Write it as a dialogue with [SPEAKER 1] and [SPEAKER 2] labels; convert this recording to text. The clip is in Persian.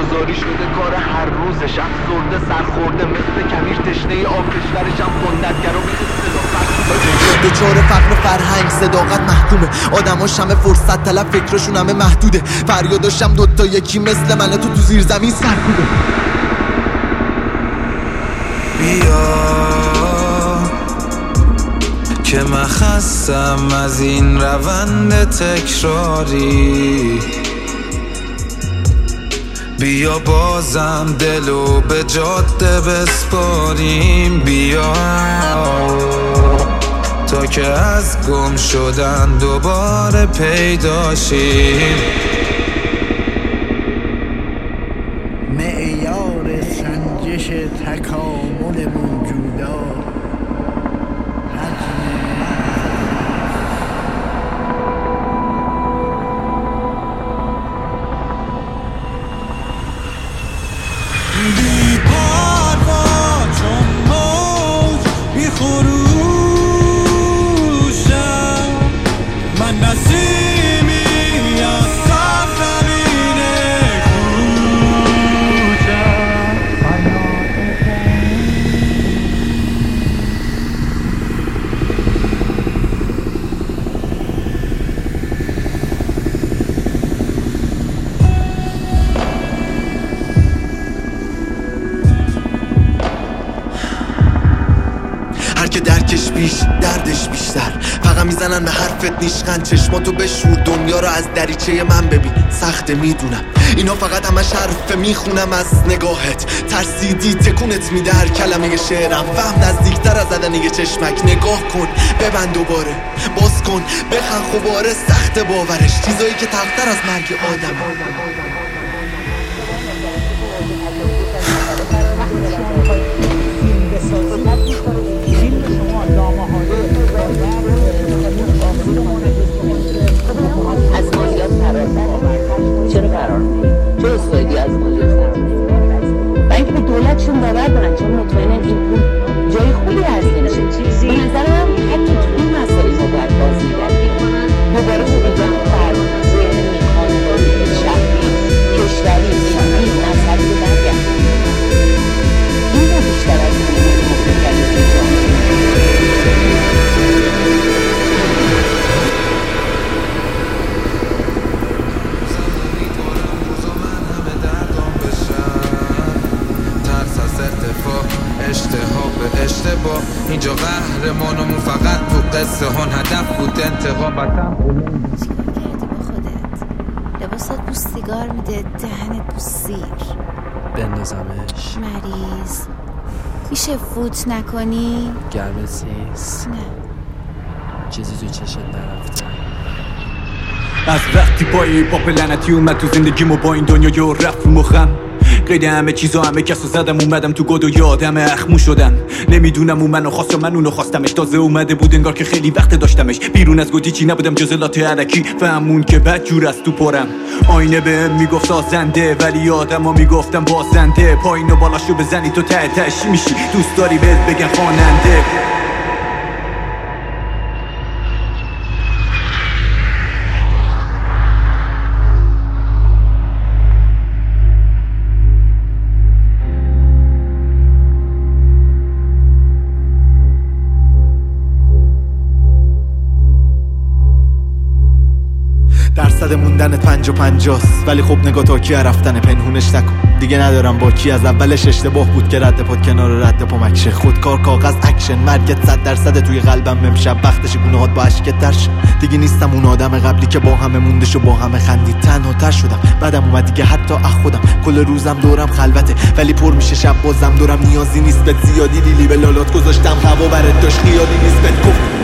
[SPEAKER 1] گذاری شده کار هر روزش، افسرده سرخورده مثل کویر تشنه آب کشورش هم خندتگر و
[SPEAKER 2] به چهار فقر فرهنگ صداقت محکومه، آدماش همه فرصت طلب فکرشون همه محدوده، فریاداشم دوتا یکی مثل منه تو زیر زمین سرکوبه.
[SPEAKER 3] بیا که من خستم از این روند تکراری، بیا بازم دلو به جاده بسپاریم، بیا تا که از گم شدن دوباره پیداشیم.
[SPEAKER 4] معیار سنجش تکامل موجودات
[SPEAKER 3] بی پروا چون موج میخروشم، من نسیمی از سرزمین کوچم.
[SPEAKER 2] هر که درکش بیش دردش بیشتر، فقط میزنن به حرفت نیشخند، چشماتو بشور دنیا رو از دریچه من ببین، سخته میدونم اینا فقط همش حرفه، میخونم از نگاهت ترسیدی تکونت میده هر کلمه شعرم، فهم نزدیکتر از زدن یه چشمک، نگاه کن ببند دوباره باز کن بخن خوباره، سخت باورش چیزایی که تلختر از مرگ آدمه.
[SPEAKER 5] از مالیات فرار چرا فرار می‌کنی؟ چرا سایدی از مالیات فرار می‌کنی؟ و اینکه به دولتشون باور دارن، چون مطمئنن این پول جای خوبی هستش. چیزی به نظر من حتی تو این مسائل ما باید بازنگری کنن، دوباره امیدوارم فرار ذهن خانوادگی شهری کشوری ملی مذهبی برگرد. این رو بیشتر از این
[SPEAKER 3] اشتها به اشتباه، اینجا قهرمانمون فقط تو قصه هن، هدف بود انتقام.
[SPEAKER 6] چیکار کردی با خودت؟ لباسات بو سیگار میده، دهنت بو سیر.
[SPEAKER 7] بندازمش؟
[SPEAKER 6] مریض میشه فوت نکنی؟
[SPEAKER 7] گرمت نیست؟
[SPEAKER 6] نه
[SPEAKER 7] چیزی تو چشت نرفته؟
[SPEAKER 8] از وقتی پای پاپ لعنتی اومد تو زندگیمو با این دنیا یا رفت رو مخم، قید همه چیزا همه کسو زدم، اومدم تو گد و یادم اخمو شدم، نمیدونم اون منو خواست یا من اونو خواستمش، تازه اومده بود انگار که خیلی وقت داشتمش، بیرون از گودی چی نبودم جز لات علکی، فهمون که بد جور از تو پرم، آینه بهم میگفت سازنده ولی آدما میگفتم بازنده، پایین و بالاشو بزنی تو ته تهش میشی، دوست داری بهت بگن خواننده.
[SPEAKER 2] درصد موندنت 50-50 ولی خب نگاه تا کی رفتن پنهونش نکن، دیگه ندارم با کی، از اولش اشتباه بود که رد پات کنار رد پامکشه، خودکار کاغذ اکشن، مرگت 100% توی قلبم امشب، وقتش گناهات با عشقت درش، دیگه نیستم اون آدم قبلی که با همه موندش و با همه خندید، تنها تر شدم بعدم اومد دیگه حتی خودم، کل روزم دورم خلوته ولی پر میشه شب بازم دورم، نیازی نیست به زیادی لیلی به لالات گذاشتم، هوا برات داشت خیالی نیست بهت گفت